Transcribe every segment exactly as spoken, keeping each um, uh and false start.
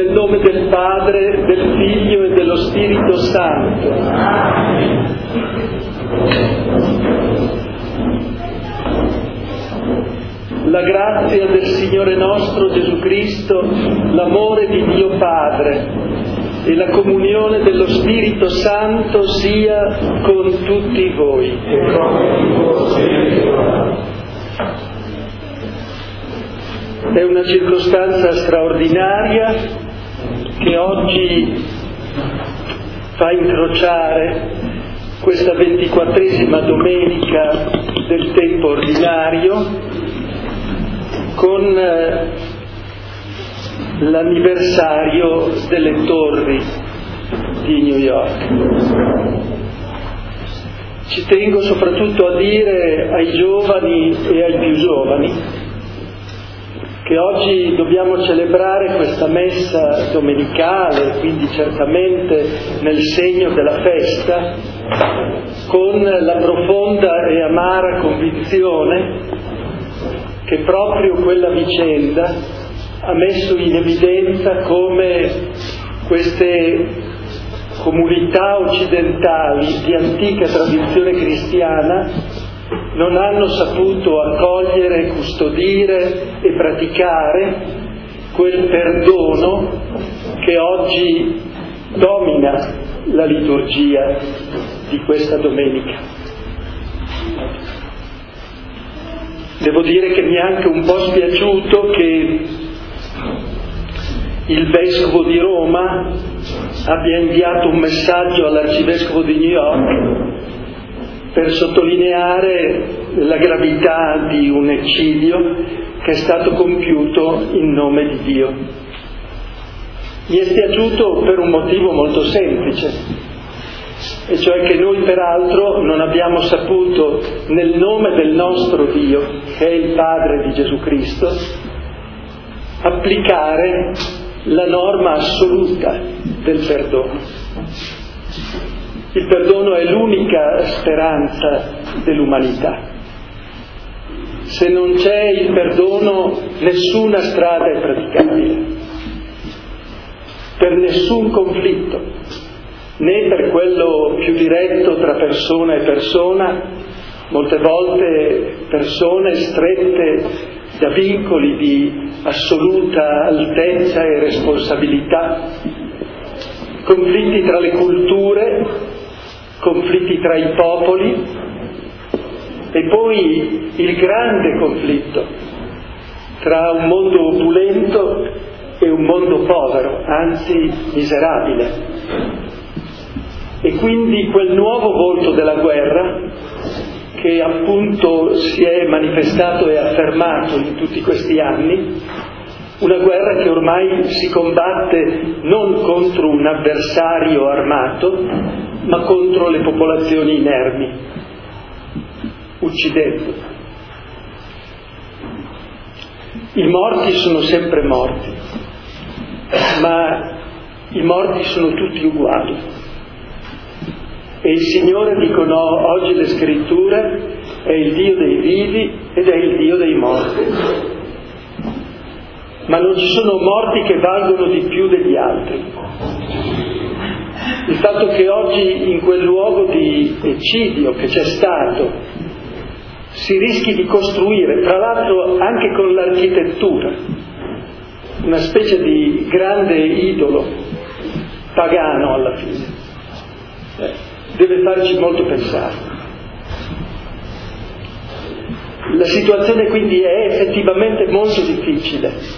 Nel nome del Padre, del Figlio e dello Spirito Santo. La grazia del Signore nostro Gesù Cristo, l'amore di Dio Padre e la comunione dello Spirito Santo sia con tutti voi. È una circostanza straordinaria che oggi fa incrociare questa ventiquattresima domenica del tempo ordinario con l'anniversario delle torri di New York. Ci tengo soprattutto a dire ai giovani e ai più giovani che oggi dobbiamo celebrare questa messa domenicale, quindi certamente nel segno della festa, con la profonda e amara convinzione che proprio quella vicenda ha messo in evidenza come queste comunità occidentali di antica tradizione cristiana non hanno saputo accogliere, custodire e praticare quel perdono che oggi domina la liturgia di questa domenica. Devo dire che mi è anche un po' spiaciuto che il Vescovo di Roma abbia inviato un messaggio all'Arcivescovo di New York per sottolineare la gravità di un eccidio che è stato compiuto in nome di Dio. Mi è spiaciuto per un motivo molto semplice, e cioè che noi peraltro non abbiamo saputo, nel nome del nostro Dio, che è il Padre di Gesù Cristo, applicare la norma assoluta del perdono. Il perdono è l'unica speranza dell'umanità. Se non c'è il perdono, nessuna strada è praticabile, per nessun conflitto, né per quello più diretto tra persona e persona, molte volte persone strette da vincoli di assoluta altezza e responsabilità, conflitti tra le culture, conflitti tra i popoli, e poi il grande conflitto tra un mondo opulento e un mondo povero, anzi miserabile. E quindi quel nuovo volto della guerra che appunto si è manifestato e affermato in tutti questi anni, una guerra che ormai si combatte non contro un avversario armato, ma contro le popolazioni inermi, uccidendo. I morti sono sempre morti, ma i morti sono tutti uguali. E il Signore, dicono oggi le Scritture, è il Dio dei vivi ed è il Dio dei morti. Ma non ci sono morti che valgono di più degli altri. Il fatto che oggi in quel luogo di eccidio che c'è stato si rischi di costruire, tra l'altro anche con l'architettura, una specie di grande idolo pagano alla fine, eh, deve farci molto pensare. La situazione quindi è effettivamente molto difficile.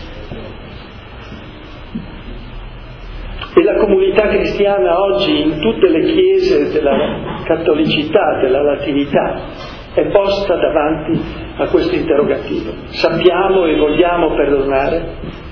E la comunità cristiana oggi in tutte le chiese della cattolicità, della latinità, è posta davanti a questo interrogativo. Sappiamo e vogliamo perdonare?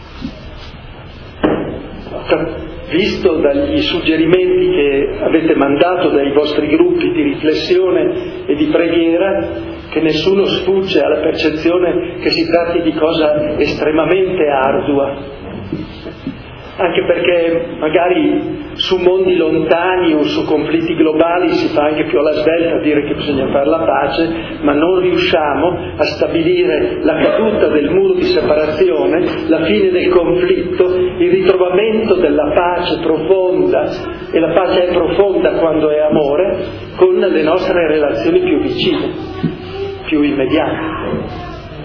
Visto dagli suggerimenti che avete mandato dai vostri gruppi di riflessione e di preghiera, che nessuno sfugge alla percezione che si tratti di cosa estremamente ardua. anche perché magari su mondi lontani o su conflitti globali si fa anche più alla svelta a dire che bisogna fare la pace, ma non riusciamo a stabilire la caduta del muro di separazione, la fine del conflitto, il ritrovamento della pace profonda, e la pace è profonda quando è amore, con le nostre relazioni più vicine, più immediate.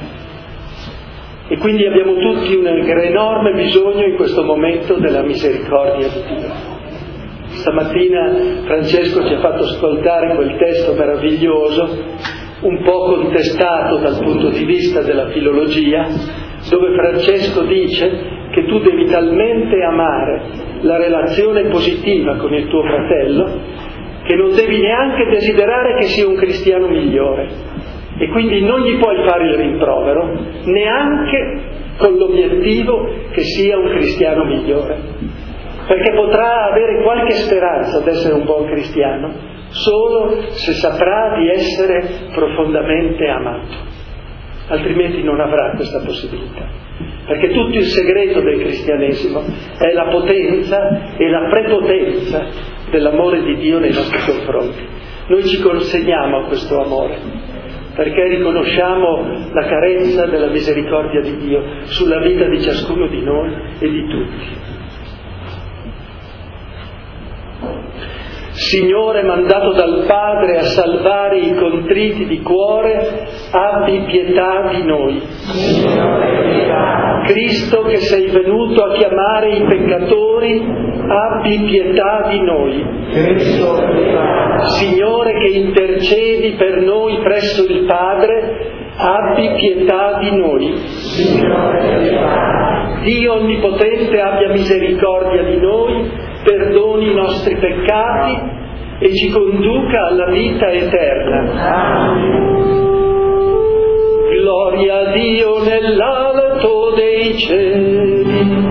E quindi abbiamo tutti un enorme bisogno in questo momento della misericordia di Dio. Stamattina Francesco ci ha fatto ascoltare quel testo meraviglioso, un po' contestato dal punto di vista della filologia, dove Francesco dice che tu devi talmente amare la relazione positiva con il tuo fratello che non devi neanche desiderare che sia un cristiano migliore. E quindi non gli puoi fare il rimprovero, neanche con l'obiettivo che sia un cristiano migliore, perché potrà avere qualche speranza di essere un buon cristiano solo se saprà di essere profondamente amato, altrimenti non avrà questa possibilità, perché tutto il segreto del cristianesimo è la potenza e la prepotenza dell'amore di Dio nei nostri confronti. Noi ci consegniamo a questo amore perché riconosciamo la carezza della misericordia di Dio sulla vita di ciascuno di noi e di tutti. Signore, mandato dal Padre a salvare i contriti di cuore, abbi pietà di noi. Cristo, che sei venuto a chiamare i peccatori, abbi pietà di noi. Signore, che intercedi per noi presso il Padre, abbi pietà di noi. Dio Onnipotente abbia misericordia di noi, perdoni i nostri peccati e ci conduca alla vita eterna. Gloria a Dio nell'alto dei cieli.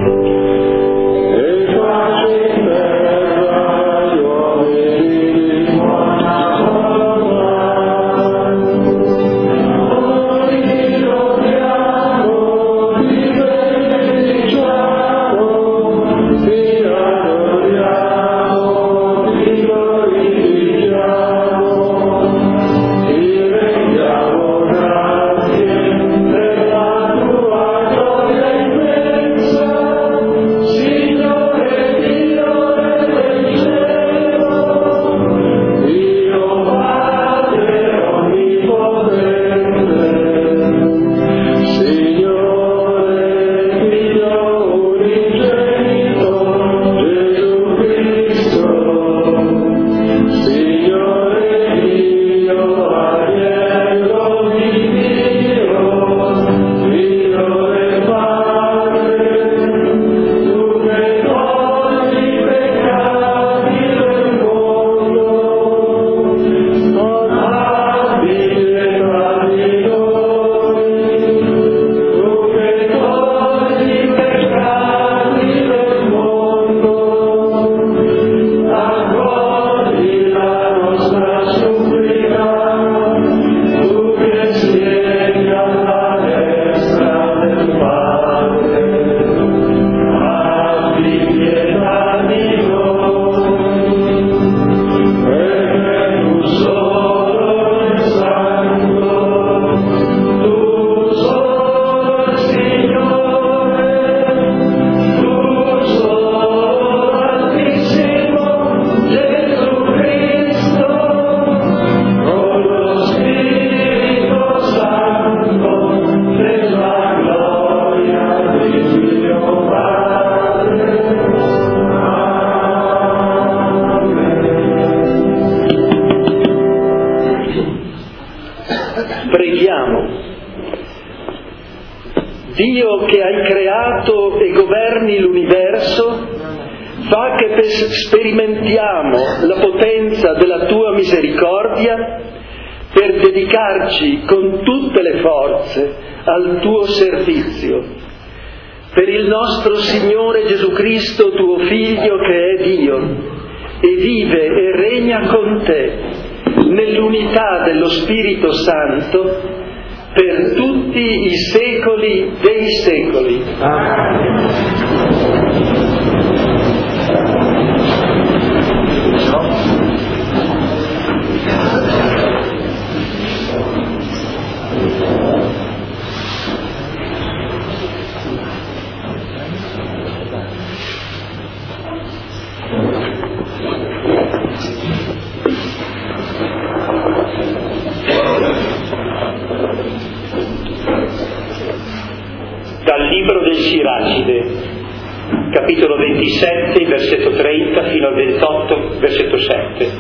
Preghiamo. Dio, che hai creato e governi l'universo, fa che sperimentiamo la potenza della tua misericordia per dedicarci con tutte le forze al tuo servizio. Per il nostro Signore Gesù Cristo, tuo Figlio, che è Dio e vive e regna con te nell'unità dello Spirito Santo per tutti i secoli dei secoli. Amen. capitolo ventisette, versetto trenta fino al ventotto, versetto sette.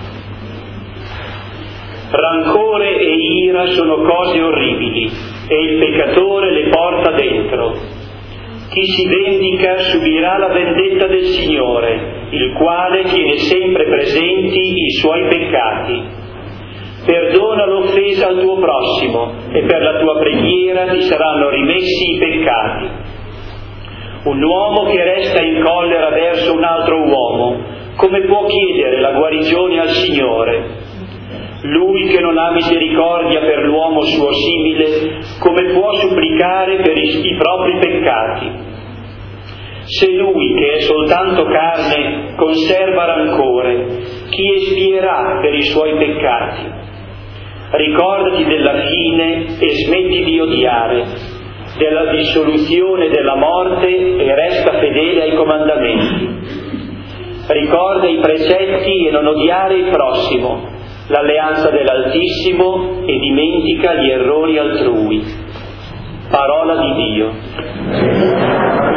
Rancore e ira sono cose orribili e il peccatore le porta dentro. Chi si vendica subirà la vendetta del Signore, il quale tiene sempre presenti i suoi peccati. Perdona l'offesa al tuo prossimo e per la tua preghiera ti saranno rimessi i peccati. Un uomo che resta in collera verso un altro uomo, come può chiedere la guarigione al Signore? Lui che non ha misericordia per l'uomo suo simile, come può supplicare per i, i propri peccati? Se lui, che è soltanto carne, conserva rancore, chi espierà per i suoi peccati? Ricordati della fine e smetti di odiare, della dissoluzione della morte e resta fedele ai comandamenti. Ricorda i precetti e non odiare il prossimo, l'alleanza dell'Altissimo e dimentica gli errori altrui. Parola di Dio.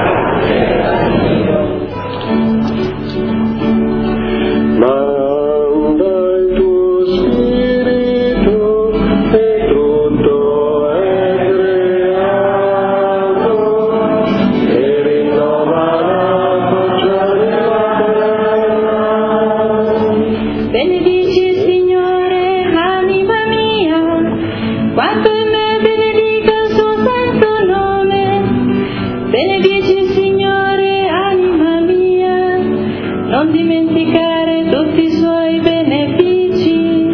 Manda il tuo spirito e tutto è creato e rinnova la faccia della terra. Benedici il Signore, anima mia, quanto in me benedica il suo santo nome. Benedici il Signore, anima mia, non dimenticare tutti i suoi benefici.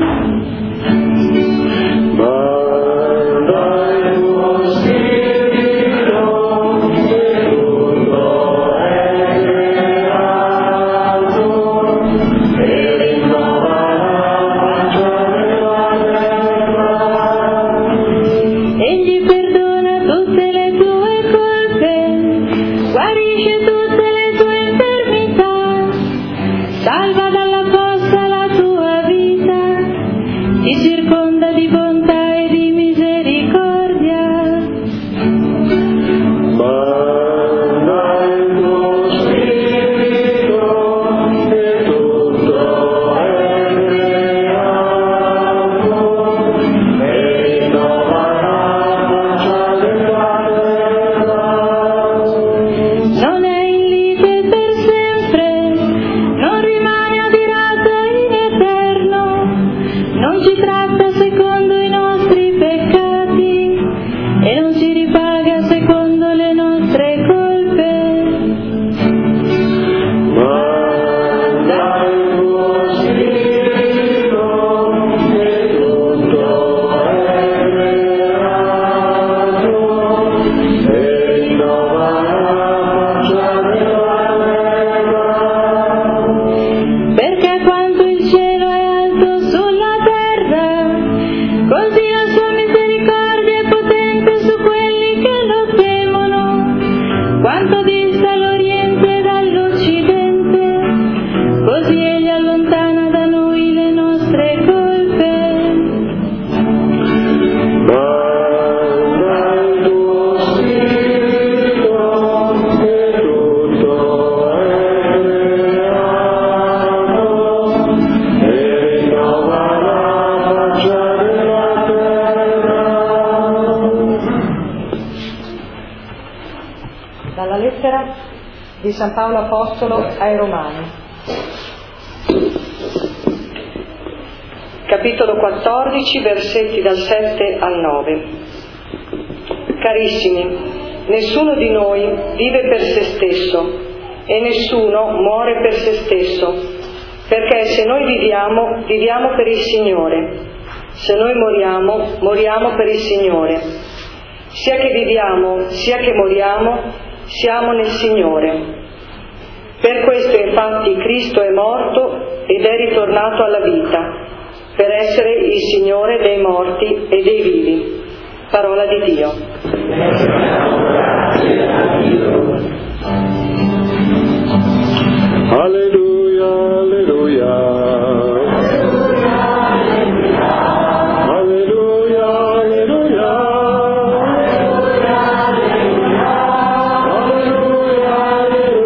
Manda il tuo spirito e tutto è creato e rinnova la faccia della terra. Egli perdona tutte le tue colpe, guarisce tutte le tue infermità, salva dalla fossa la tua vita, ti circonda di bontà e di misericordia. Manda il tuo spirito e tutto è creato e rinnova la faccia della terra. Non è in lite per sempre, non rimane adirato in eterno, non ci tratta secondo i nostri peccati e non ci ripaga secondo le nostre colpe. Manda il tuo spirito e tutto è creato e rinnova la faccia della terra. Perché quanto il cielo è alto sulla terra, così la sua misericordia è potente su quelli che lo temono. Quanto dista l'Oriente dall'Occidente, così egli allontana da noi le nostre colpe. Manda il tuo spirito e tutto è creato e rinnova la faccia della terra. Dalla lettera di San Paolo Apostolo ai Romani. Capitolo quattordici, versetti dal sette al nove. Carissimi, nessuno di noi vive per se stesso e nessuno muore per se stesso, perché se noi viviamo, viviamo per il Signore, se noi moriamo, moriamo per il Signore. Sia che viviamo, sia che moriamo, siamo nel Signore. Per questo infatti Cristo è morto ed è ritornato alla vita, per essere il Signore dei morti e dei vivi. Parola di Dio. Alleluia, alleluia. Alleluia, alleluia. Alleluia, alleluia.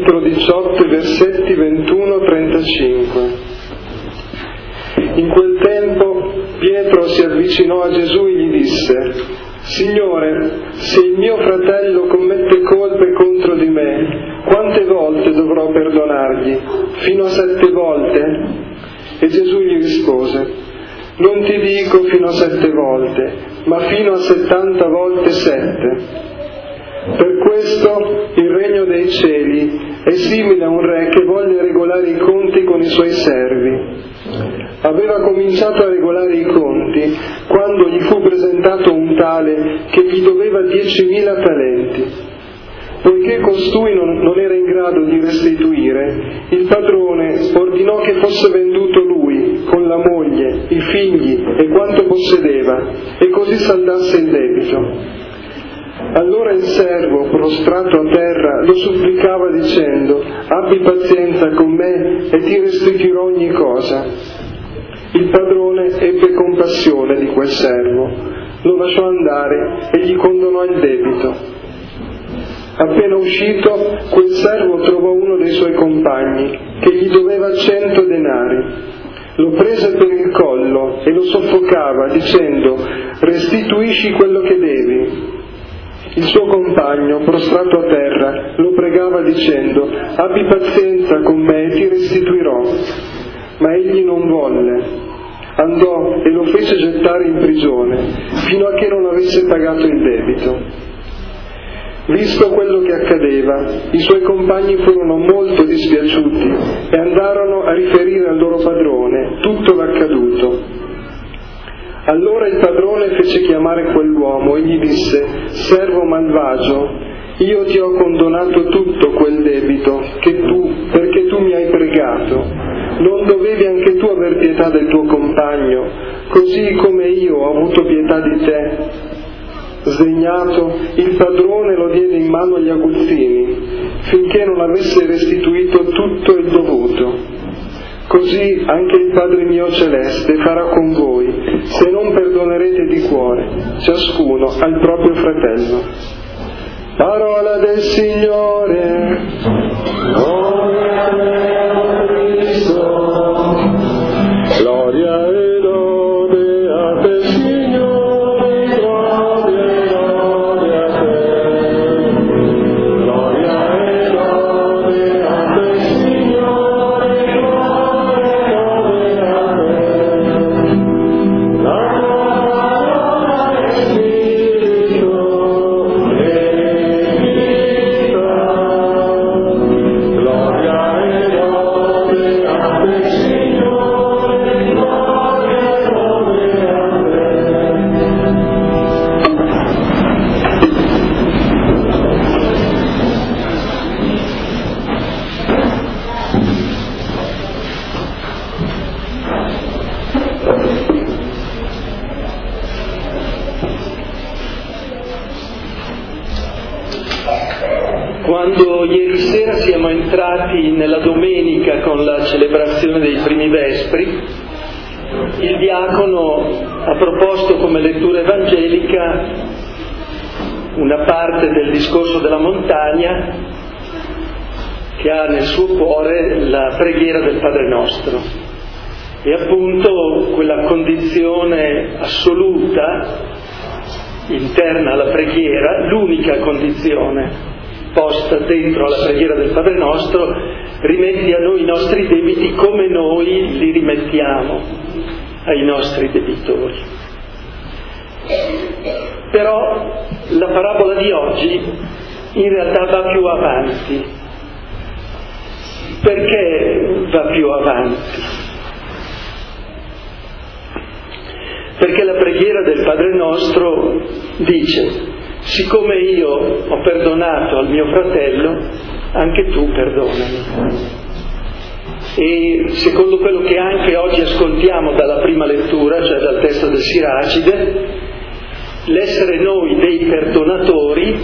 capitolo diciotto, versetti ventuno trentacinque. In quel tempo Pietro si avvicinò a Gesù e gli disse: Signore, se il mio fratello commette colpe contro di me, quante volte dovrò perdonargli? Fino a sette volte? E Gesù gli rispose: Non ti dico fino a sette volte, ma fino a settanta volte sette. Per questo il regno dei cieli è simile a un re che volle regolare i conti con i suoi servi. Aveva cominciato a regolare i conti quando gli fu presentato un tale che gli doveva diecimila talenti. Poiché costui non, non era in grado di restituire, il padrone ordinò che fosse venduto lui, con la moglie, i figli e quanto possedeva, e così saldasse il debito. Allora il servo, prostrato a terra, lo supplicava dicendo: Abbi pazienza con me e ti restituirò ogni cosa. Il padrone ebbe compassione di quel servo, lo lasciò andare e gli condonò il debito. Appena uscito, quel servo trovò uno dei suoi compagni che gli doveva cento denari. Lo prese per il collo e lo soffocava dicendo: Restituisci quello che devi. Il suo compagno, prostrato a terra, lo pregava dicendo: Abbi pazienza con me e ti restituirò. Ma egli non volle. Andò e lo fece gettare in prigione fino a che non avesse pagato il debito. Visto quello che accadeva, i suoi compagni furono molto dispiaciuti e andarono a riferire al loro padrone tutto l'accaduto. Allora il padrone fece chiamare quell'uomo e gli disse: Servo malvagio, io ti ho condonato tutto quel debito che tu, perché tu mi hai pregato. Non dovevi anche tu aver pietà del tuo compagno, così come io ho avuto pietà di te? Sdegnato, il padrone lo diede in mano agli aguzzini, finché non avesse restituito tutto il dovuto. Così anche il Padre mio celeste farà con voi, se non perdonerete di cuore, ciascuno al proprio fratello. Parola del Signore. Gloria a Cristo. Gloria e lode a te, Signore. Gloria e lode a te. Gloria e lode a te, Signore. Quando ieri sera siamo entrati nella domenica con la celebrazione dei primi vespri, il diacono ha proposto come lettura evangelica una parte del discorso della montagna che ha nel suo cuore la preghiera del Padre Nostro. E appunto quella condizione assoluta interna alla preghiera, l'unica condizione posta dentro alla preghiera del Padre Nostro: rimetti a noi i nostri debiti come noi li rimettiamo ai nostri debitori. Però la parabola di oggi in realtà va più avanti. Perché va più avanti? Perché la preghiera del Padre Nostro dice: siccome io ho perdonato al mio fratello, anche tu perdonami. E secondo quello che anche oggi ascoltiamo dalla prima lettura, cioè dal testo del Siracide, l'essere noi dei perdonatori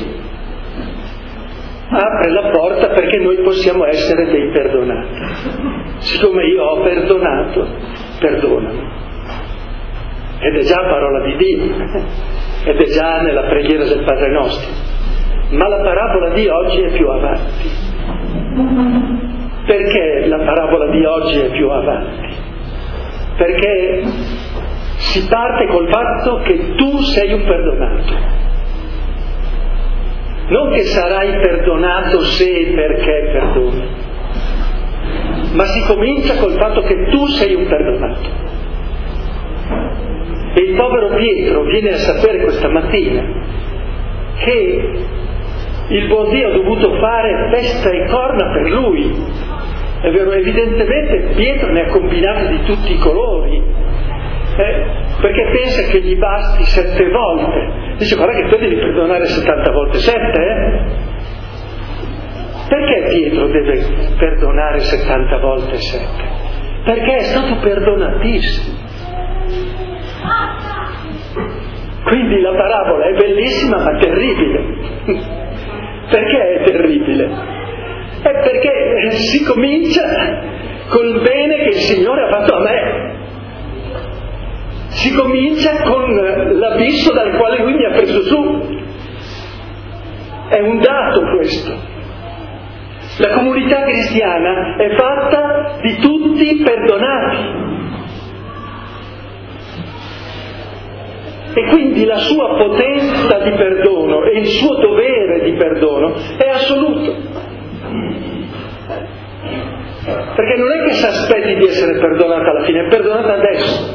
apre la porta perché noi possiamo essere dei perdonati. Siccome io ho perdonato, perdonami. Ed è già parola di Dio, ed è già nella preghiera del Padre Nostro. Ma la parabola di oggi è più avanti. Perché la parabola di oggi è più avanti? Perché si parte col fatto che tu sei un perdonato. Non che sarai perdonato se e perché perdoni, ma si comincia col fatto che tu sei un perdonato. E il povero Pietro viene a sapere questa mattina che il buon Dio ha dovuto fare festa e corna per lui. È vero, evidentemente Pietro ne ha combinati di tutti i colori, eh, perché pensa che gli basti sette volte. Dice: guarda che tu devi perdonare settanta volte sette, eh? Perché Pietro deve perdonare settanta volte sette? Perché è stato perdonatissimo. Quindi la parabola è bellissima ma terribile. Perché è terribile? È perché si comincia col bene che il Signore ha fatto a me. Si comincia con l'abisso dal quale Lui mi ha preso su. È un dato questo. La comunità cristiana è fatta di tutti perdonati. E quindi la sua potenza di perdono e il suo dovere di perdono è assoluto. Perché non è che si aspetti di essere perdonata alla fine, è perdonata adesso.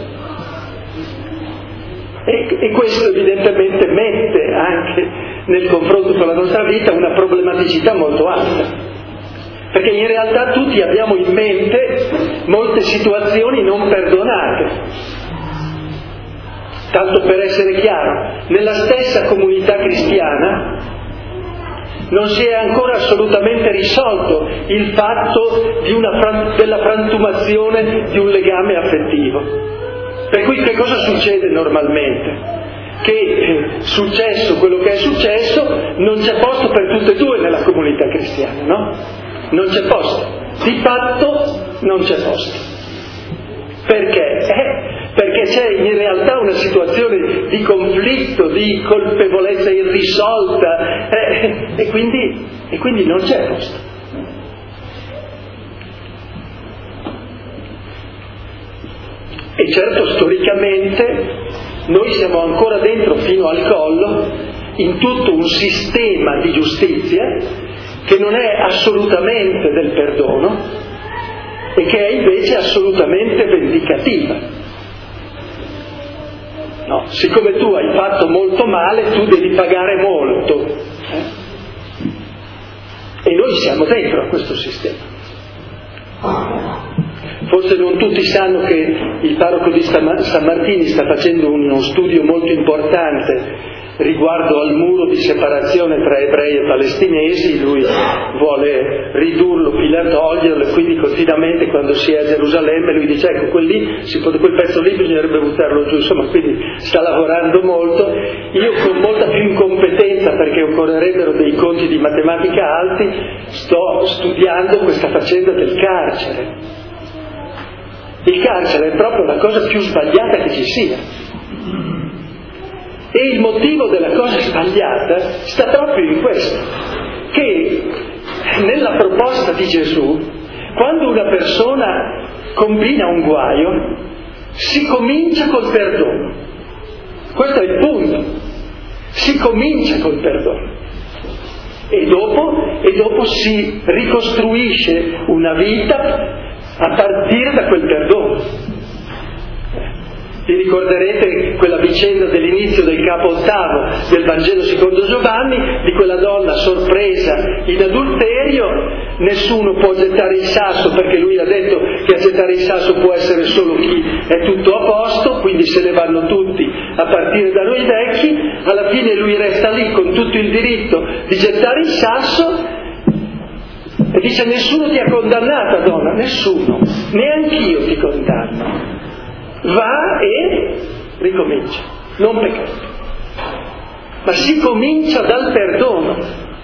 E, e questo evidentemente mette anche nel confronto con la nostra vita una problematicità molto alta. Perché in realtà tutti abbiamo in mente molte situazioni non perdonate. Tanto per essere chiaro, nella stessa comunità cristiana non si è ancora assolutamente risolto il fatto di una, della frantumazione di un legame affettivo. Per cui che cosa succede normalmente? Che eh, successo quello che è successo, non c'è posto per tutte e due nella comunità cristiana, no? Non c'è posto. Di fatto non c'è posto. Perché? Eh, perché c'è in realtà una situazione di conflitto, di colpevolezza irrisolta, eh, e, quindi, e quindi non c'è posto. E certo, storicamente noi siamo ancora dentro fino al collo in tutto un sistema di giustizia che non è assolutamente del perdono e che è invece assolutamente vendicativa. No, siccome tu hai fatto molto male, tu devi pagare molto. Eh? E noi siamo dentro a questo sistema. Forse non tutti sanno che il parroco di San Martini sta facendo uno studio molto importante riguardo al muro di separazione tra ebrei e palestinesi. Lui vuole ridurlo, pilatoglierlo, e quindi continuamente quando si è a Gerusalemme lui dice: ecco, quel, lì, si può, quel pezzo lì bisognerebbe buttarlo giù. Insomma, quindi sta lavorando molto. Io con molta più incompetenza, perché occorrerebbero dei conti di matematica alti, sto studiando questa faccenda del carcere. Il carcere è proprio la cosa più sbagliata che ci sia. E il motivo della cosa sbagliata sta proprio in questo, che nella proposta di Gesù, quando una persona combina un guaio, si comincia col perdono. Questo è il punto. Si comincia col perdono. E dopo, e dopo si ricostruisce una vita a partire da quel perdono. Vi ricorderete quella vicenda dell'inizio del capo ottavo del Vangelo secondo Giovanni, di quella donna sorpresa in adulterio. Nessuno può gettare il sasso, perché lui ha detto che a gettare il sasso può essere solo chi è tutto a posto, quindi se ne vanno tutti a partire da noi vecchi. Alla fine lui resta lì con tutto il diritto di gettare il sasso e dice: nessuno ti ha condannata, donna, nessuno, neanch'io ti condanno. Va e ricomincia, non peccare. Ma si comincia dal perdono.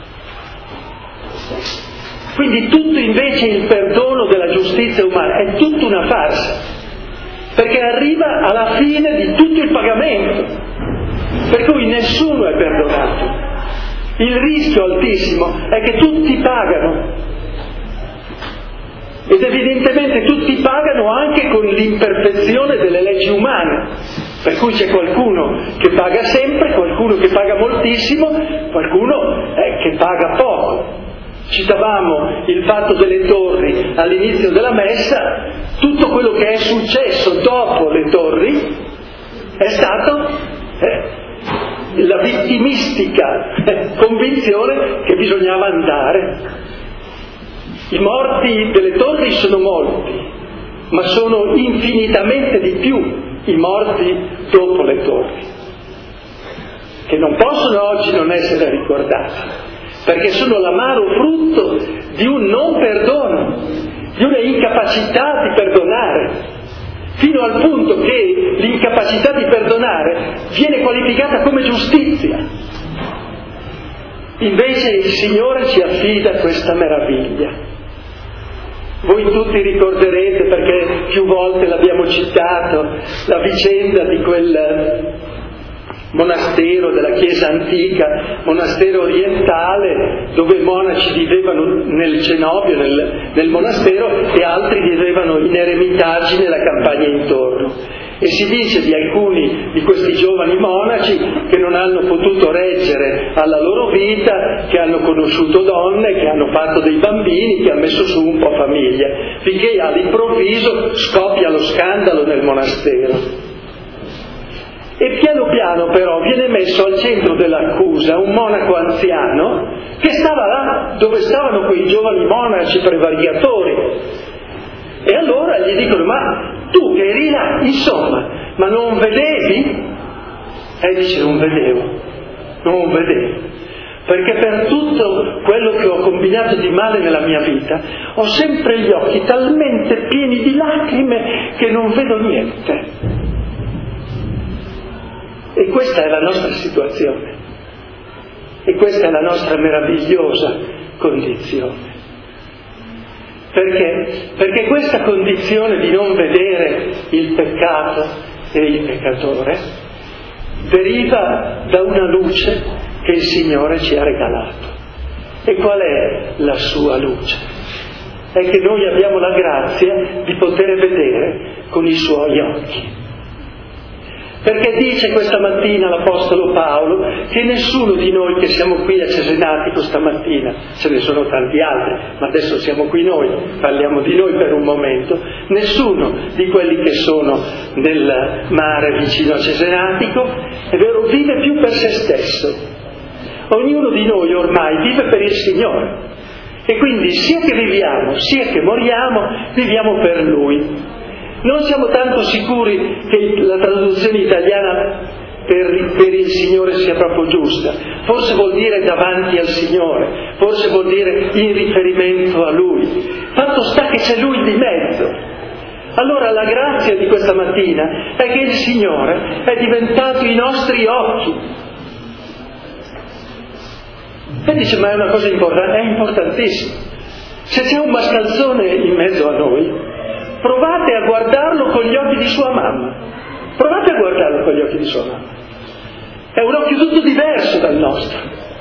Quindi tutto invece il perdono della giustizia umana è tutta una farsa, perché arriva alla fine di tutto il pagamento, per cui nessuno è perdonato. Il rischio altissimo è che tutti pagano. Ed evidentemente tutti pagano anche con l'imperfezione delle leggi umane, per cui c'è qualcuno che paga sempre, qualcuno che paga moltissimo, qualcuno eh, che paga poco. Citavamo il fatto delle torri all'inizio della messa, tutto quello che è successo dopo le torri è stato eh, la vittimistica eh, convinzione che bisognava andare. I morti delle torri sono molti, ma sono infinitamente di più i morti dopo le torri, che non possono oggi non essere ricordati, perché sono l'amaro frutto di un non perdono, di una incapacità di perdonare, fino al punto che l'incapacità di perdonare viene qualificata come giustizia. Invece il Signore ci affida questa meraviglia. Voi tutti ricorderete, perché più volte l'abbiamo citato, la vicenda di quel monastero della Chiesa antica, monastero orientale, dove i monaci vivevano nel cenobio, nel, nel monastero, e altri vivevano in eremitaggi nella campagna intorno. E si dice di alcuni di questi giovani monaci che non hanno potuto reggere alla loro vita, che hanno conosciuto donne, che hanno fatto dei bambini, che hanno messo su un po' famiglia, finché all'improvviso scoppia lo scandalo nel monastero. E piano piano però viene messo al centro dell'accusa un monaco anziano che stava là dove stavano quei giovani monaci prevaricatori. E allora gli dicono: ma tu che eri là, insomma, ma non vedevi? E dice: non vedevo, non vedevo, perché per tutto quello che ho combinato di male nella mia vita ho sempre gli occhi talmente pieni di lacrime che non vedo niente. E questa è la nostra situazione, e questa è la nostra meravigliosa condizione. Perché? Perché questa condizione di non vedere il peccato e il peccatore deriva da una luce che il Signore ci ha regalato. E qual è la sua luce? È che noi abbiamo la grazia di poter vedere con i Suoi occhi. Perché dice questa mattina l'Apostolo Paolo che nessuno di noi che siamo qui a Cesenatico stamattina, ce ne sono tanti altri, ma adesso siamo qui noi, parliamo di noi per un momento, nessuno di quelli che sono nel mare vicino a Cesenatico, è vero, vive più per se stesso. Ognuno di noi ormai vive per il Signore, e quindi sia che viviamo, sia che moriamo, viviamo per Lui. Non siamo tanto sicuri che la traduzione italiana per, per il Signore sia proprio giusta. Forse vuol dire davanti al Signore, forse vuol dire in riferimento a Lui. Fatto sta che c'è Lui di mezzo. Allora la grazia di questa mattina è che il Signore è diventato i nostri occhi. E dice: ma è una cosa importante, è importantissima. Se c'è un mascalzone in mezzo a noi, provate a guardarlo con gli occhi di sua mamma. Provate a guardarlo con gli occhi di sua mamma. È un occhio tutto diverso dal nostro.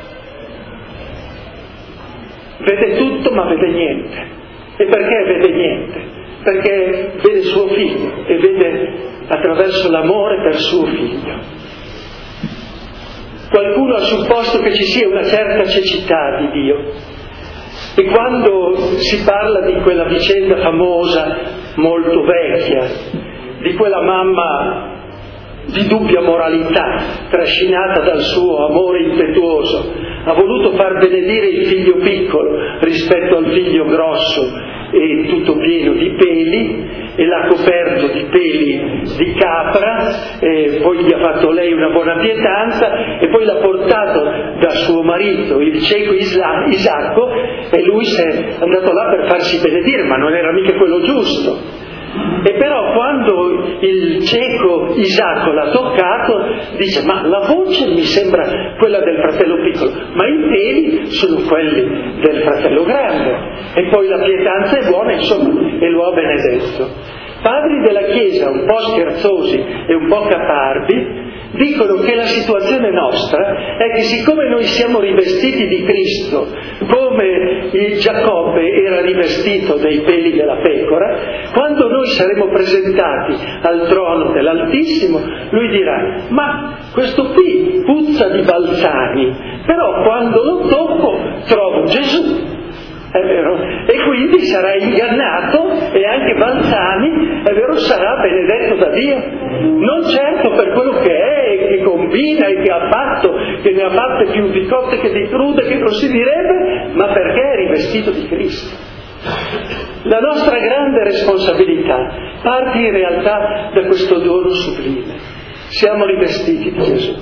Vede tutto ma vede niente. E perché vede niente? Perché vede suo figlio e vede attraverso l'amore per suo figlio. Qualcuno ha supposto che ci sia una certa cecità di Dio. E quando si parla di quella vicenda famosa, molto vecchia, di quella mamma di dubbia moralità, trascinata dal suo amore impetuoso, ha voluto far benedire il figlio piccolo rispetto al figlio grosso e tutto pieno di peli, e l'ha coperto di peli di capra, e poi gli ha fatto lei una buona pietanza, e poi l'ha portato da suo marito, il cieco Isacco, e lui si è andato là per farsi benedire, ma non era mica quello giusto. E però quando il cieco Isacco l'ha toccato, dice: ma la voce mi sembra quella del fratello piccolo, ma i peli sono quelli del fratello grande. E poi la pietanza è buona, insomma, e lo ha benedetto. Padri della Chiesa, un po' scherzosi e un po' caparbi, dicono che la situazione nostra è che siccome noi siamo rivestiti di Cristo, come il Giacobbe era rivestito dei peli della pecora, quando noi saremo presentati al trono dell'Altissimo, lui dirà: ma questo qui puzza di balsami, però quando lo tocco trovo Gesù. È vero? E quindi sarà ingannato, e anche Balsami, è vero, sarà benedetto da Dio, non certo per quello che è e che combina e che ha fatto, che ne ha fatte più di cotte che di crude, che non si direbbe, ma perché è rivestito di Cristo. La nostra grande responsabilità parte in realtà da questo dono sublime: siamo rivestiti di Gesù,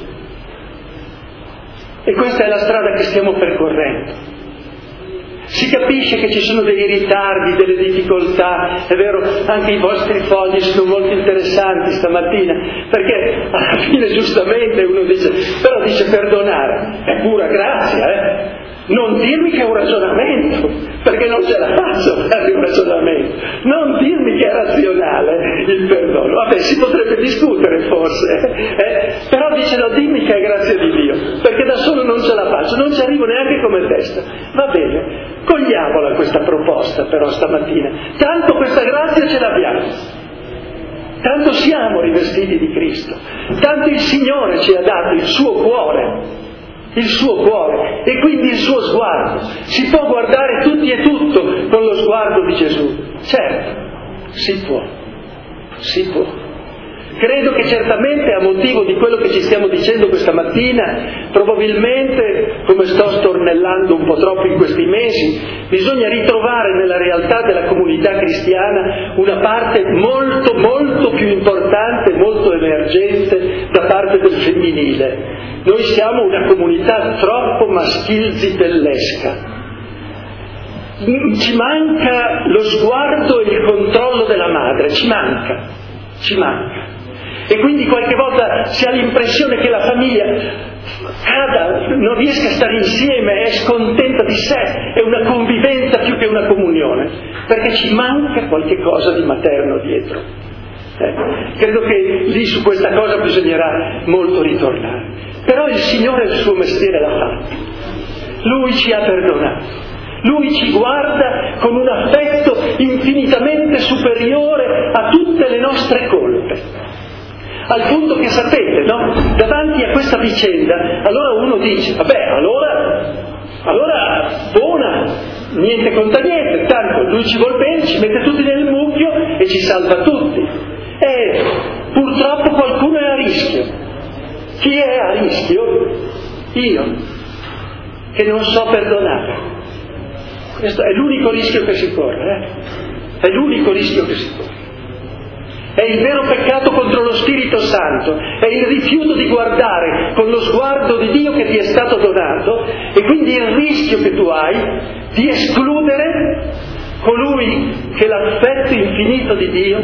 e questa è la strada che stiamo percorrendo. Si capisce che ci sono dei ritardi, delle difficoltà, è vero, anche i vostri fogli sono molto interessanti stamattina, perché alla fine giustamente uno dice, però dice perdonare, è pura grazia, eh? Non dirmi che è un ragionamento, perché non ce la faccio a fare un ragionamento. Non dirmi che è razionale il perdono. Vabbè, si potrebbe discutere forse, eh? Però dice no, dimmi che è grazia di Dio, perché da solo non ce la faccio, non ci arrivo neanche come testa. Va bene, cogliamola questa proposta però stamattina. Tanto questa grazia ce l'abbiamo. Tanto siamo rivestiti di Cristo. Tanto il Signore ci ha dato il suo cuore. il suo cuore e quindi il suo sguardo. Si può guardare tutti e tutto con lo sguardo di Gesù? Certo, si può, si può. Credo che certamente a motivo di quello che ci stiamo dicendo questa mattina, probabilmente, come sto stornellando un po' troppo in questi mesi, bisogna ritrovare nella realtà della comunità cristiana una parte molto, molto più importante, molto emergente da parte del femminile. Noi siamo una comunità troppo maschil-zitellesca. Ci manca lo sguardo e il controllo della madre, ci manca, ci manca. E quindi qualche volta si ha l'impressione che la famiglia cada, non riesca a stare insieme, è scontenta di sé, è una convivenza più che una comunione, perché ci manca qualche cosa di materno dietro. Eh, credo che lì su questa cosa bisognerà molto ritornare. Però il Signore il suo mestiere l'ha fatto. Lui ci ha perdonato. Lui ci guarda con un affetto infinitamente superiore a tutte le nostre colpe. Al punto che sapete, no? Davanti a questa vicenda, allora uno dice, vabbè, allora, allora buona, niente conta niente, tanto lui ci vuol bene, ci mette tutti nel mucchio e ci salva tutti. E purtroppo qualcuno è a rischio. Chi è a rischio? Io, che non so perdonare. Questo è l'unico rischio che si corre, eh? È l'unico rischio che si corre. È il vero peccato contro lo Spirito Santo, è il rifiuto di guardare con lo sguardo di Dio che ti è stato donato, e quindi il rischio che tu hai di escludere colui che l'affetto infinito di Dio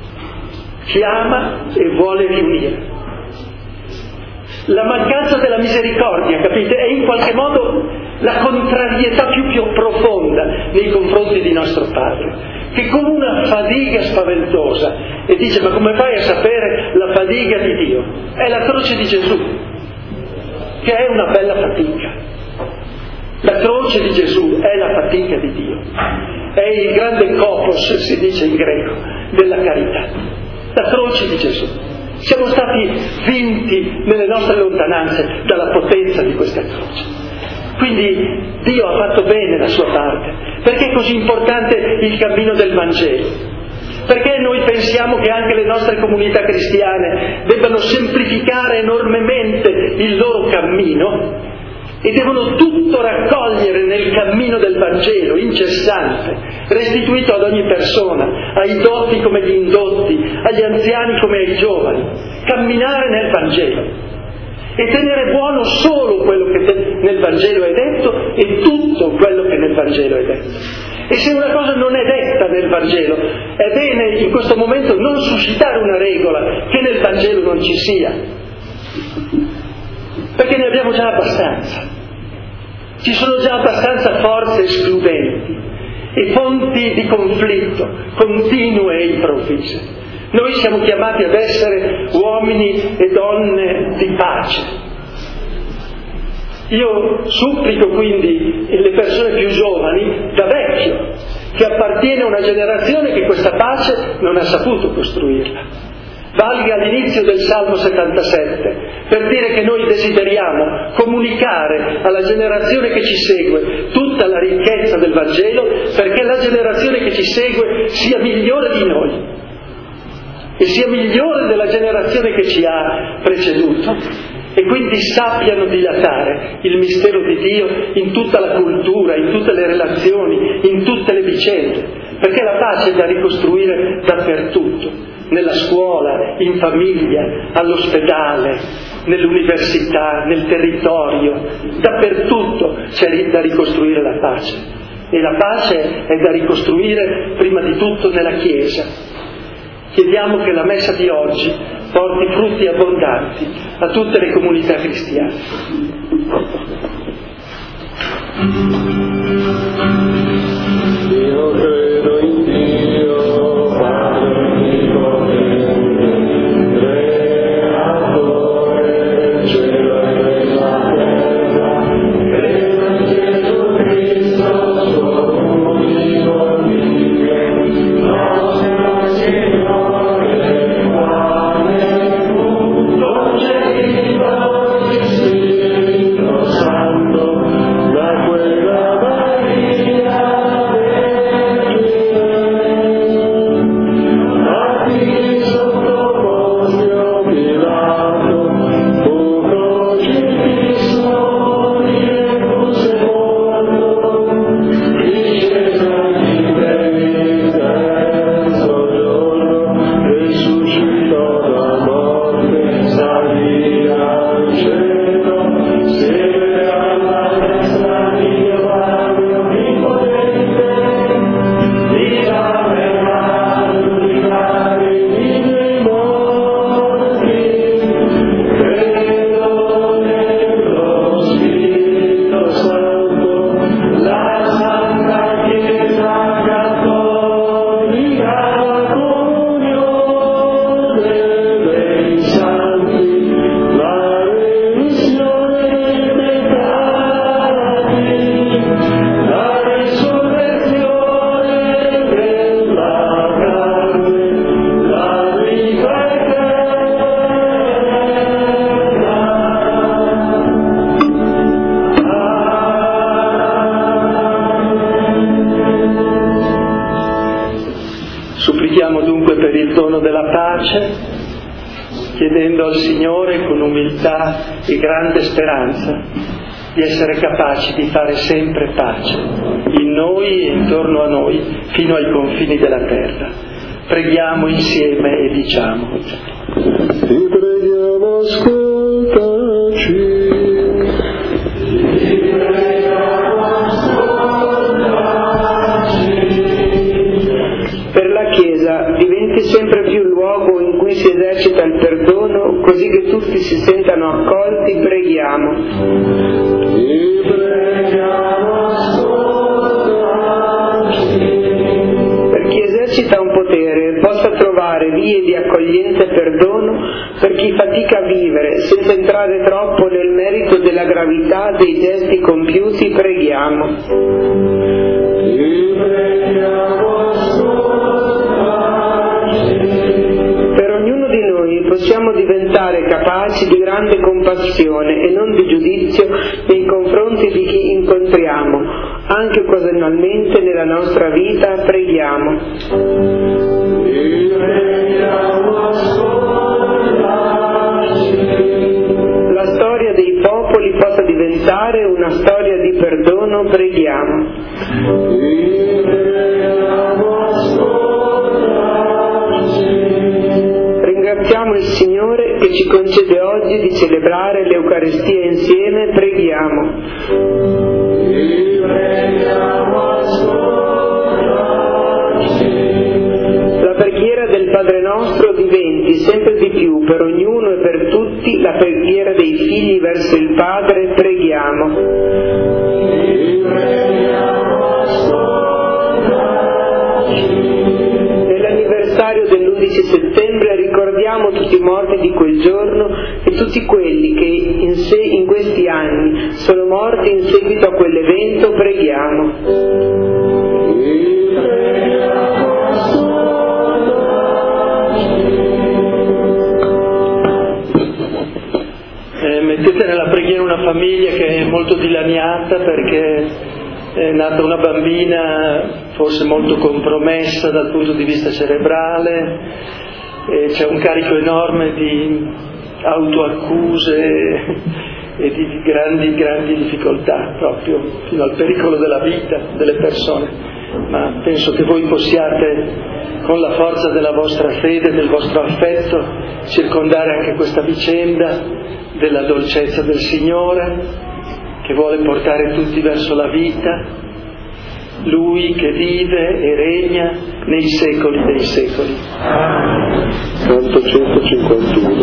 chiama e vuole riunire. La mancanza della misericordia, capite, è in qualche modo la contrarietà più, più profonda nei confronti di nostro Padre, che con una fatica spaventosa, e dice, ma come fai a sapere la fatica di Dio? È la croce di Gesù, che è una bella fatica. La croce di Gesù è la fatica di Dio, è il grande kopos, si dice in greco, della carità. La croce di Gesù. Siamo stati vinti nelle nostre lontananze dalla potenza di questa croce. Quindi Dio ha fatto bene la sua parte. Perché è così importante il cammino del Vangelo? Perché noi pensiamo che anche le nostre comunità cristiane debbano semplificare enormemente il loro cammino e devono tutto raccogliere nel cammino del Vangelo incessante, restituito ad ogni persona, ai doti come agli indotti, agli anziani come ai giovani, camminare nel Vangelo e tenere buono solo quello che nel Vangelo è detto e tutto quello che nel Vangelo è detto. E se una cosa non è detta nel Vangelo, è bene in questo momento non suscitare una regola che nel Vangelo non ci sia, perché ne abbiamo già abbastanza. Ci sono già abbastanza forze escludenti e fonti di conflitto continue e improvvise. Noi siamo chiamati ad essere uomini e donne di pace. Io supplico quindi le persone più giovani, da vecchio, che appartiene a una generazione che questa pace non ha saputo costruirla. Valga all'inizio del Salmo settantasette, per dire che noi desideriamo comunicare alla generazione che ci segue tutta la ricchezza del Vangelo, perché la generazione che ci segue sia migliore di noi e sia migliore della generazione che ci ha preceduto, e quindi sappiano dilatare il mistero di Dio in tutta la cultura, in tutte le relazioni, in tutte le vicende, perché la pace è da ricostruire dappertutto. Nella scuola, in famiglia, all'ospedale, nell'università, nel territorio, dappertutto c'è da ricostruire la pace. E la pace è da ricostruire prima di tutto nella Chiesa. Chiediamo che la messa di oggi porti frutti abbondanti a tutte le comunità cristiane. Io credo in Dio, Padre onnipotente, creatore del cielo e della terra, credo in Gesù Cristo, suo unico Figlio, nostro Signore, il quale fu concepito di Spirito Santo, da quella chiedendo al Signore con umiltà e grande speranza di essere capaci di fare sempre pace in noi e intorno a noi fino ai confini della terra. Preghiamo insieme e diciamo: ti preghiamo, ascoltaci. Diventi sempre più il luogo in cui si esercita il perdono, così che tutti si sentano accolti, preghiamo. Ti preghiamo, ascoltaci. Per chi esercita un potere possa trovare vie di accoglienza e perdono per chi fatica a vivere, senza entrare troppo nel merito della gravità dei gesti compiuti, preghiamo. Ti preghiamo, possiamo diventare capaci di grande compassione e non di giudizio nei confronti di chi incontriamo, anche occasionalmente nella nostra vita, preghiamo. La storia dei popoli possa diventare una storia di perdono, preghiamo. Ringraziamo il Signore che ci concede oggi di celebrare l'Eucaristia insieme, preghiamo. La preghiera del Padre nostro diventi sempre di più per ognuno e per tutti la preghiera dei figli verso il Padre, preghiamo. Nell'anniversario dell'undici settembre ricordiamo tutti i morti di quel giorno e tutti quelli che in, se, in questi anni sono morti in seguito a quell'evento, preghiamo. Eh, mettete nella preghiera una famiglia che è molto dilaniata perché è nata una bambina forse molto compromessa dal punto di vista cerebrale, e c'è un carico enorme di autoaccuse e di grandi, grandi difficoltà, proprio fino al pericolo della vita delle persone. Ma penso che voi possiate, con la forza della vostra fede, del vostro affetto, circondare anche questa vicenda della dolcezza del Signore, che vuole portare tutti verso la vita, Lui che vive e regna nei secoli dei secoli. Canto centocinquantuno.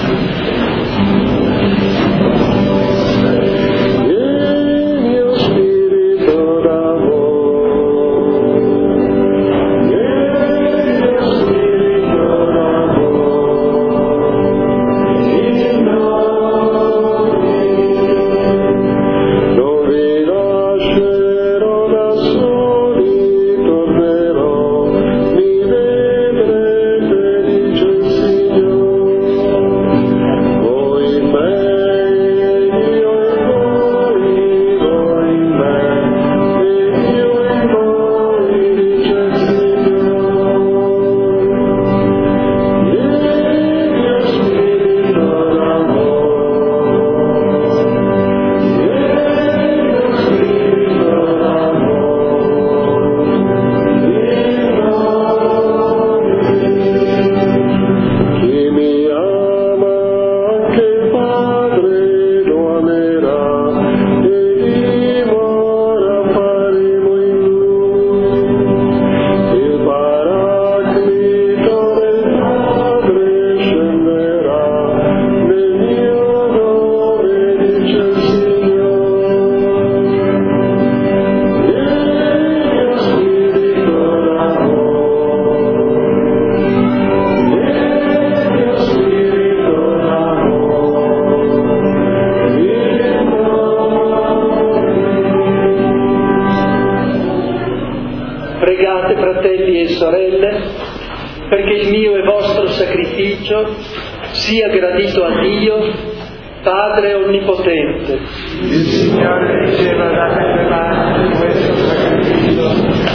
Pregate, fratelli e sorelle, perché il mio e vostro sacrificio sia gradito a Dio, Padre Onnipotente. Il Signore riceva da queste mani questo sacrificio,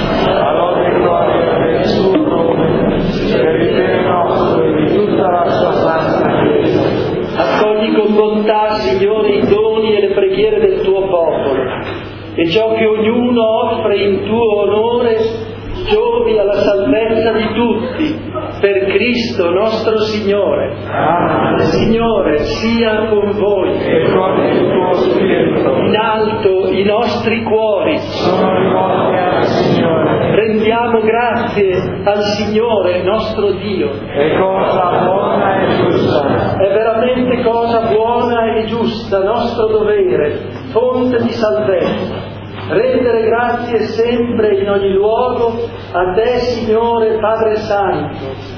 a lode e gloria del suo nome, per il bene nostro e di tutta la sua santa Chiesa. Accogli con bontà, Signore, i doni e le preghiere del tuo popolo, e ciò che ognuno offre in tuo onore giovi alla salvezza di tutti, per Cristo nostro Signore. Amen. Il Signore sia con voi. E con il tuo spirito. In alto i nostri cuori. Sono rivolti al Signore. Rendiamo grazie al Signore nostro Dio. È cosa buona e giusta. È veramente cosa buona e giusta, nostro dovere, fonte di salvezza. Rendere grazie sempre in ogni luogo a Te, Signore Padre Santo,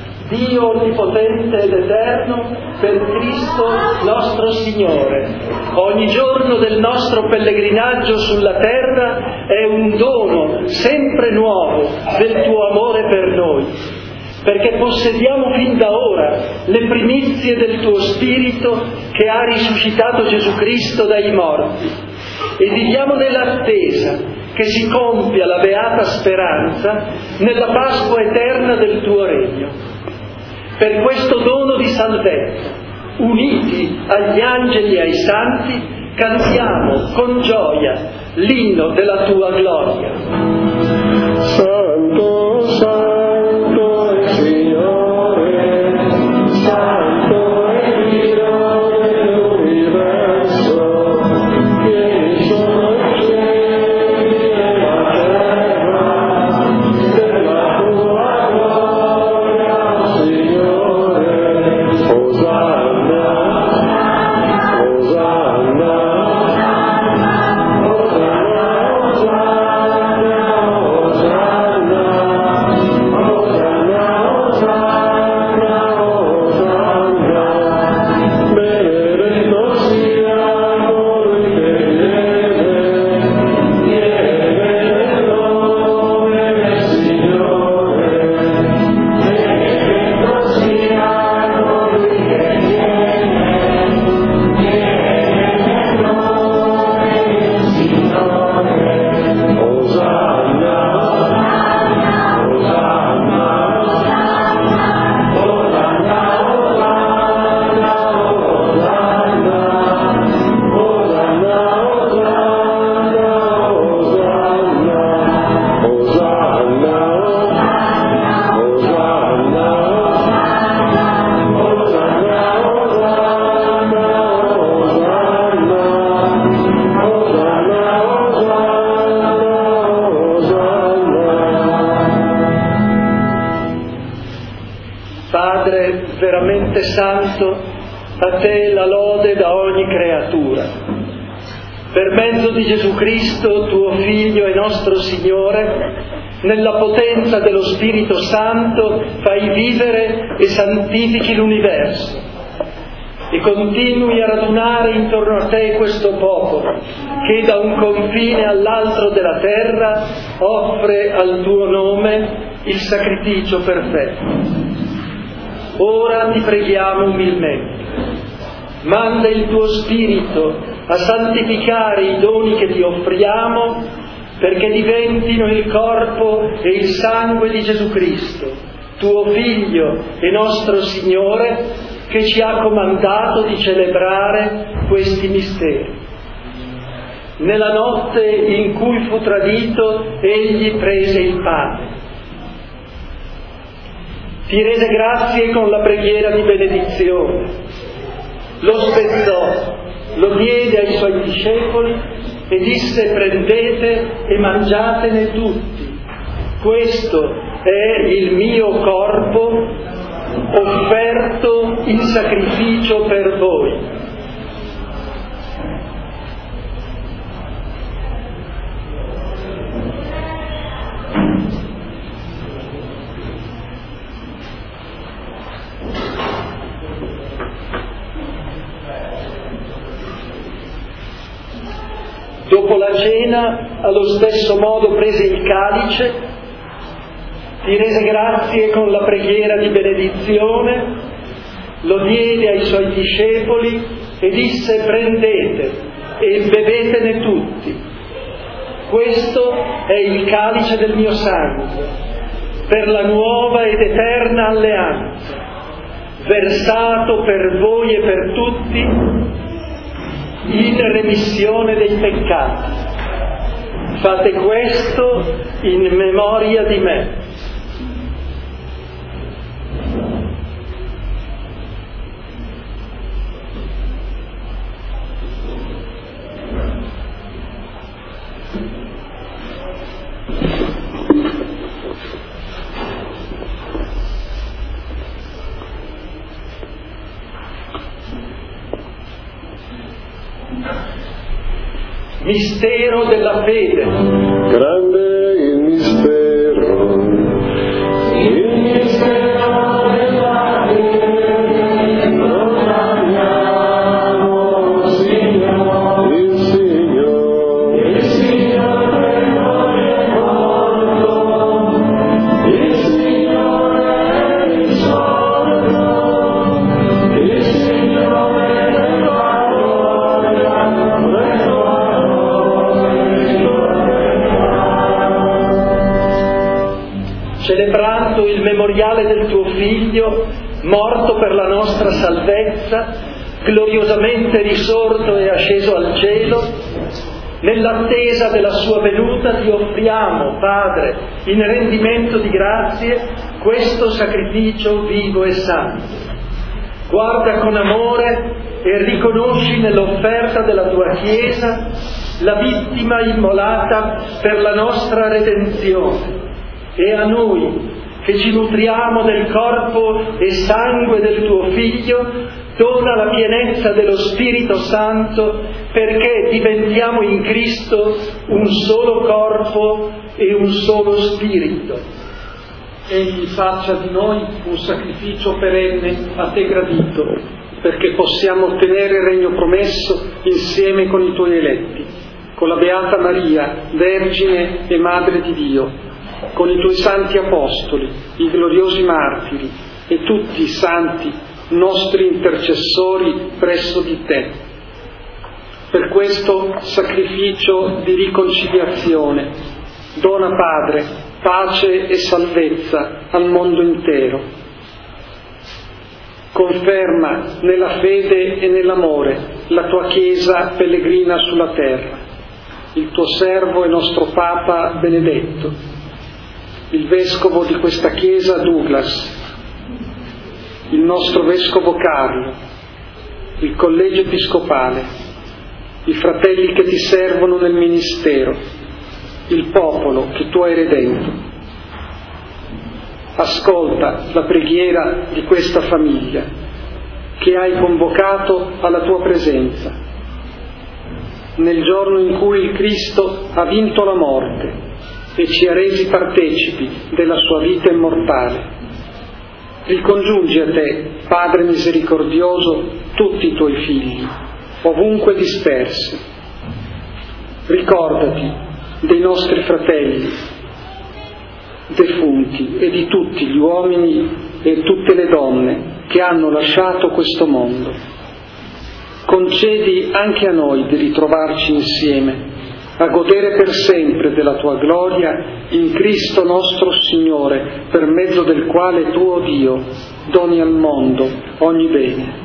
Dio Onnipotente ed Eterno, per Cristo nostro Signore. Ogni giorno del nostro pellegrinaggio sulla terra è un dono sempre nuovo del Tuo amore per noi, perché possediamo fin da ora le primizie del Tuo Spirito che ha risuscitato Gesù Cristo dai morti. E viviamo nell'attesa che si compia la beata speranza nella Pasqua eterna del tuo regno. Per questo dono di salvezza, uniti agli angeli e ai santi, cantiamo con gioia l'inno della tua gloria. Santo, santo è il Signore, santo è Dio dell'universo. Hosanna, Hosanna, Hosanna. Padre veramente santo, a te la lode da ogni creatura. Per mezzo di Gesù Cristo, tuo Figlio e nostro Signore, nella potenza dello Spirito Santo fai vivere e santifichi l'universo e continui a radunare intorno a te questo popolo che da un confine all'altro della terra offre al tuo nome il sacrificio perfetto. Ora ti preghiamo umilmente, manda il tuo Spirito a santificare i doni che ti offriamo perché diventino il corpo e il sangue di Gesù Cristo, tuo Figlio e nostro Signore, che ci ha comandato di celebrare questi misteri. Nella notte in cui fu tradito, egli prese il pane. Ti rese grazie con la preghiera di benedizione, lo spezzò, lo diede ai suoi discepoli e disse: prendete e mangiatene tutti, questo è il mio corpo offerto in sacrificio per voi. Dopo la cena, allo stesso modo prese il calice, ti rese grazie con la preghiera di benedizione, lo diede ai suoi discepoli e disse: prendete e bevetene tutti. Questo è il calice del mio sangue, per la nuova ed eterna alleanza, versato per voi e per tutti in remissione dei peccati. Fate questo in memoria di me. Mistero della fede. Grande il mistero, il mistero della fede, proclamiamo, Signore, il Signore, il Signore non è morto, il Signore è risorto, il Signore è la gloria, celebrando il memoriale del tuo Figlio, morto per la nostra salvezza, gloriosamente risorto e asceso al cielo, nell'attesa della sua venuta ti offriamo, Padre, in rendimento di grazie, questo sacrificio vivo e santo. Guarda con amore e riconosci nell'offerta della tua Chiesa la vittima immolata per la nostra redenzione. E a noi, che ci nutriamo del corpo e sangue del tuo Figlio, dona la pienezza dello Spirito Santo, perché diventiamo in Cristo un solo corpo e un solo Spirito. Egli faccia di noi un sacrificio perenne a te gradito, perché possiamo ottenere il regno promesso insieme con i tuoi eletti, con la Beata Maria, Vergine e Madre di Dio, con i tuoi santi apostoli, i gloriosi martiri e tutti i santi nostri intercessori presso di te. Per questo sacrificio di riconciliazione, dona, Padre, pace e salvezza al mondo intero. Conferma nella fede e nell'amore la tua Chiesa pellegrina sulla terra, il tuo servo e nostro Papa Benedetto, il vescovo di questa Chiesa Douglas, il nostro vescovo Carlo, il collegio episcopale, i fratelli che ti servono nel ministero, il popolo che tu hai redento. ascolta la preghiera di questa famiglia che hai convocato alla tua presenza. Nel giorno in cui il Cristo ha vinto la morte e ci ha resi partecipi della sua vita immortale, ricongiungi a te, Padre misericordioso, tutti i tuoi figli, ovunque dispersi. Ricordati dei nostri fratelli defunti e di tutti gli uomini e tutte le donne che hanno lasciato questo mondo. Concedi anche a noi di ritrovarci insieme, a godere per sempre della tua gloria in Cristo nostro Signore, per mezzo del quale tu, o Dio, doni al mondo ogni bene.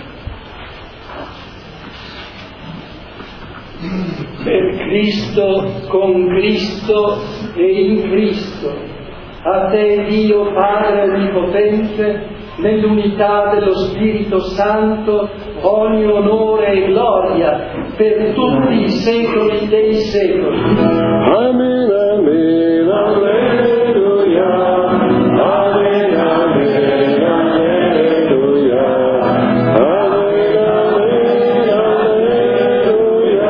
Per Cristo, con Cristo e in Cristo, a te Dio Padre Onnipotente, nell'unità dello Spirito Santo, ogni onore e gloria per tutti i secoli dei secoli. Amen, amen, alleluia. Amen, amen, alleluia. Amen, amen, alleluia.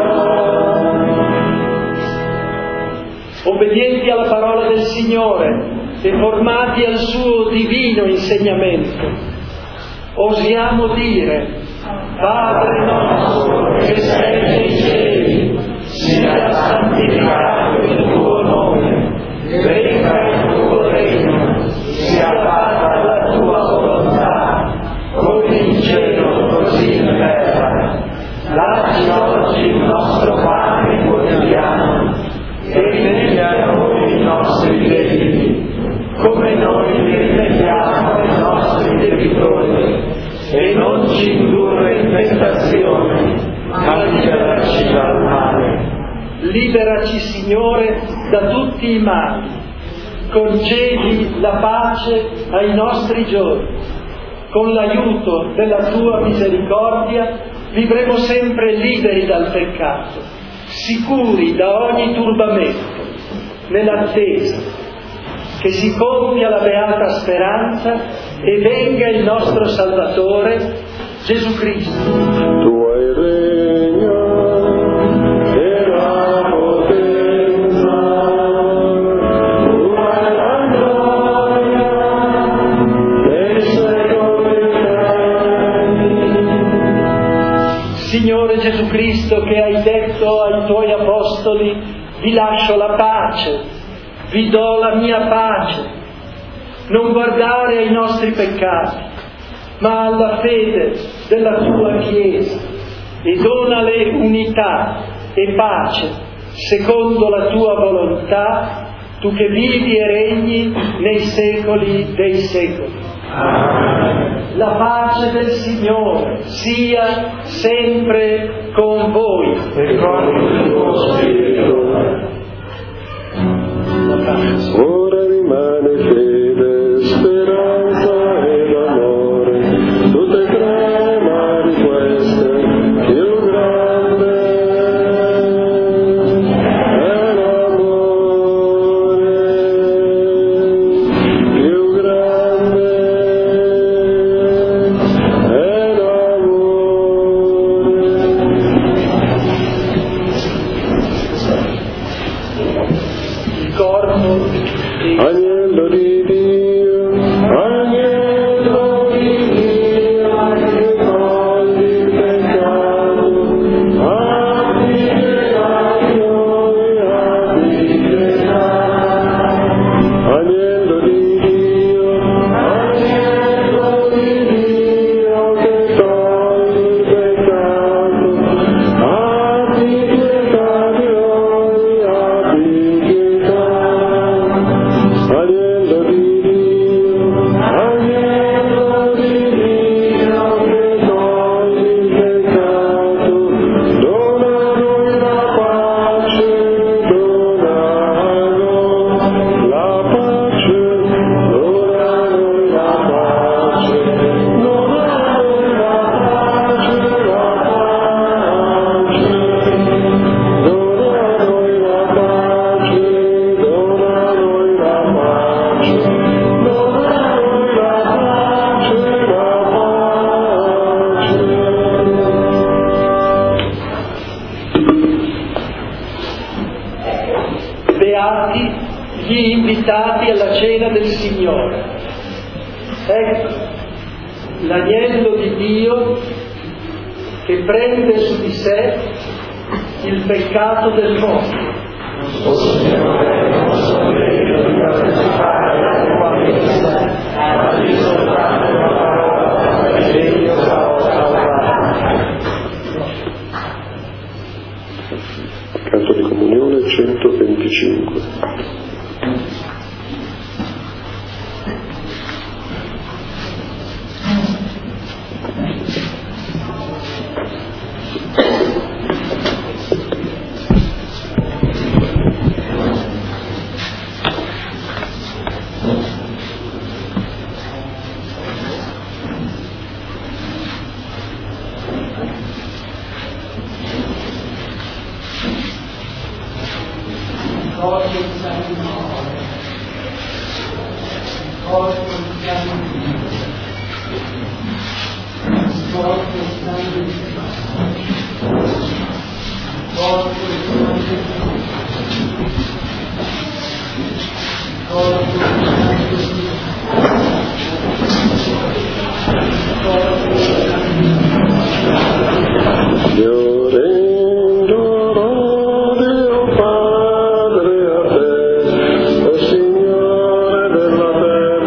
Obbedienti alla parola del Signore e formati al suo divino insegnamento, osiamo dire: Padre nostro che sei nei cieli, sia santificato il tuo nome, venga il tuo regno, sia fatta la tua volontà, come in cielo così in terra. Dacci oggi il nostro pane quotidiano e rimetti a noi i nostri debiti, come noi li rimettiamo ai nostri debitori, e non ci indurre in tentazione, ma liberaci dal male. Liberaci, Signore, da tutti i mali. Concedi la pace ai nostri giorni. Con l'aiuto della tua misericordia vivremo sempre liberi dal peccato, sicuri da ogni turbamento, nell'attesa che si compia la beata speranza e venga il nostro Salvatore, Gesù Cristo. Tu hai il regno e la potenza, tu hai la gloria dei secoli eterni. Signore Gesù Cristo, che hai detto ai tuoi apostoli: vi lascio la pace, vi do la mia pace, non guardare ai nostri peccati, ma alla fede della tua Chiesa, e donale unità e pace secondo la tua volontà, tu che vivi e regni nei secoli dei secoli. Amen. La pace del Signore sia sempre con voi E con il tuo spirito. Ora rimane fede, speranza ed amore, tutte e tre, ma di queste più grande è l'amore, più grande è l'amore. il corpo invitati alla cena del Signore. Ecco, l'agnello di Dio che prende su di sé il peccato del mondo. Non so se non so io di partecipare alla tua messa, ma di soltanto una parola e io sarò salvato. Canto di comunione centoventicinque.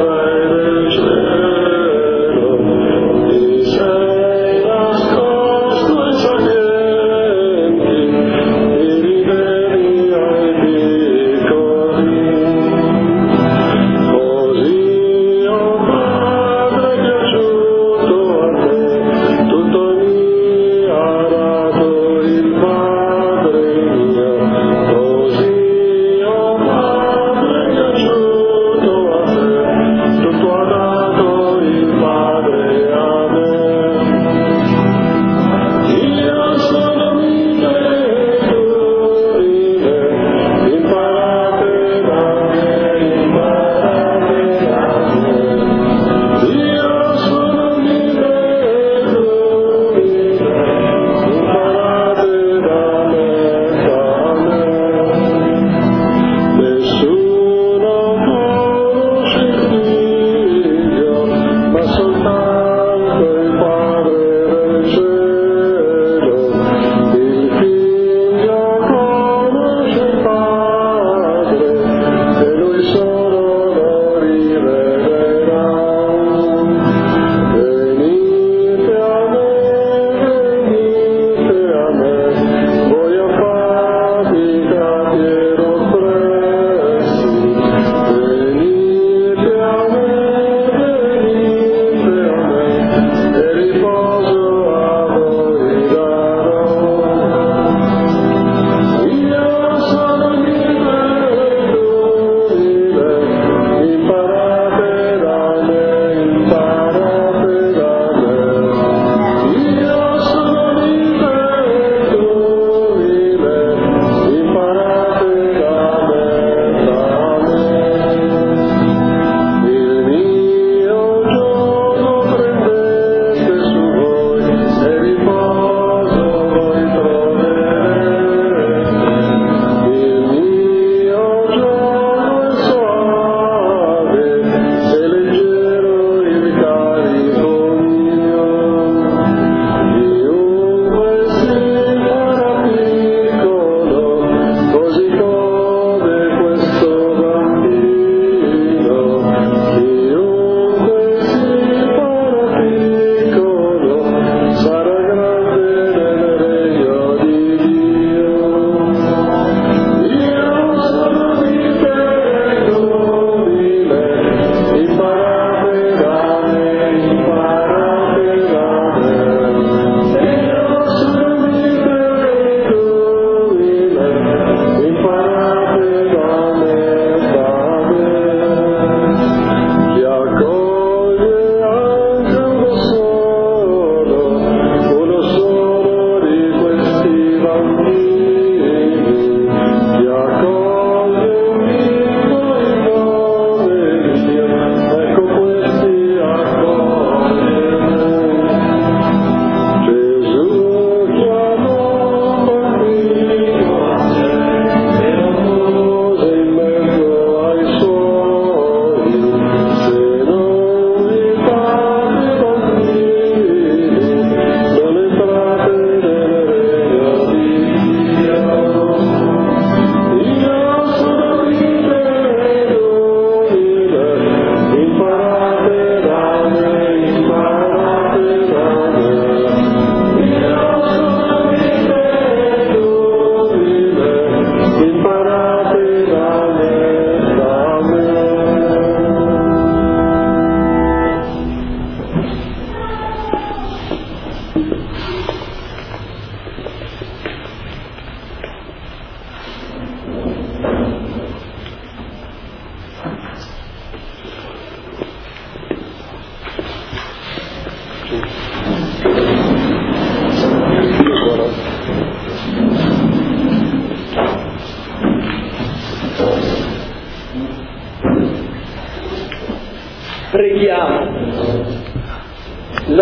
Sei nascosto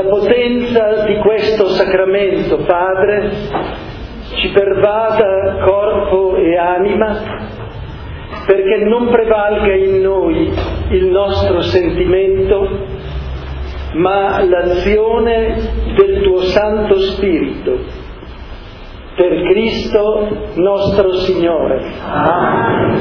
potenza di questo sacramento, Padre, ci pervada corpo e anima, perché non prevalga in noi il nostro sentimento, ma l'azione del tuo Santo Spirito. Per Cristo nostro Signore. Amen.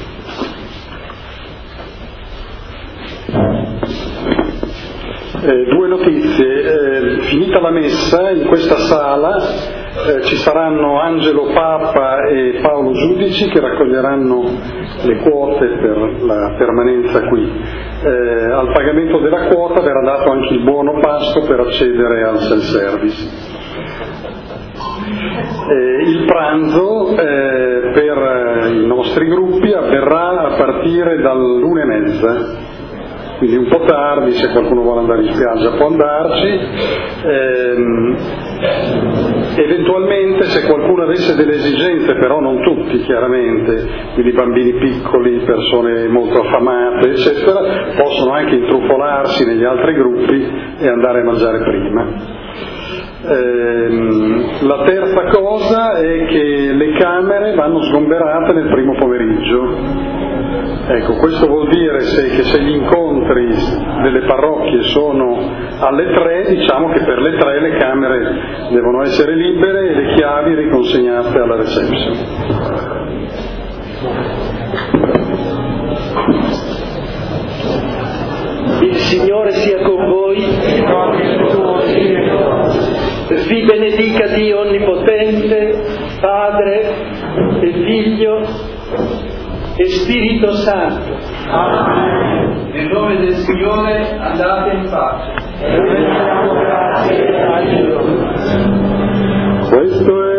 Eh, due notizie. Eh, finita la messa, in questa sala eh, ci saranno Angelo Papa e Paolo Giudici che raccoglieranno le quote per la permanenza qui. Eh, al pagamento della quota verrà dato anche il buono pasto per accedere al self-service. Eh, il pranzo eh, per i nostri gruppi avverrà a partire dall'una e mezza, quindi un po' tardi, se qualcuno vuole andare in spiaggia può andarci. Eh, eventualmente, se qualcuno avesse delle esigenze, però non tutti chiaramente, quindi bambini piccoli, persone molto affamate eccetera, possono anche intrufolarsi negli altri gruppi e andare a mangiare prima. Eh, la terza cosa è che le camere vanno sgomberate nel primo pomeriggio. Ecco, questo vuol dire se, che se gli incontri delle parrocchie sono alle tre, diciamo che per le tre le camere devono essere libere e le chiavi riconsegnate alla reception. Il Signore sia con voi. Vi benedica Dio Onnipotente, Padre e Figlio e Spirito Santo. Amen. Nel nome del Signore andate in pace. Questo è